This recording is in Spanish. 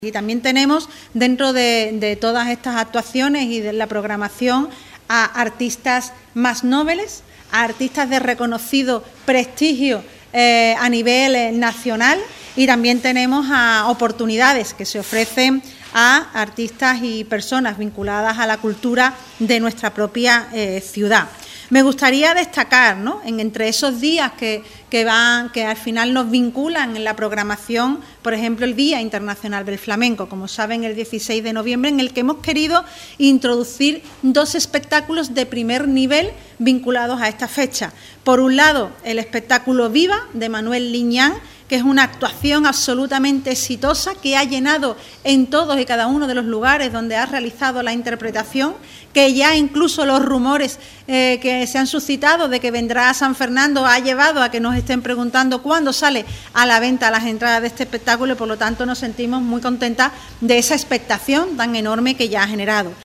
Y también tenemos dentro de todas estas actuaciones y de la programación a artistas más nobles, a artistas de reconocido prestigio a nivel nacional, y también tenemos a oportunidades que se ofrecen a artistas y personas vinculadas a la cultura de nuestra propia ciudad. Me gustaría destacar, ¿no?, entre esos días que al final nos vinculan en la programación, por ejemplo, el Día Internacional del Flamenco, como saben, el 16 de noviembre, en el que hemos querido introducir dos espectáculos de primer nivel vinculados a esta fecha. Por un lado, el espectáculo Viva, de Manuel Liñán, que es una actuación absolutamente exitosa, que ha llenado en todos y cada uno de los lugares donde ha realizado la interpretación, que ya incluso los rumores que se han suscitado de que vendrá a San Fernando ha llevado a que nos estén preguntando cuándo sale a la venta las entradas de este espectáculo, y por lo tanto nos sentimos muy contentas de esa expectación tan enorme que ya ha generado.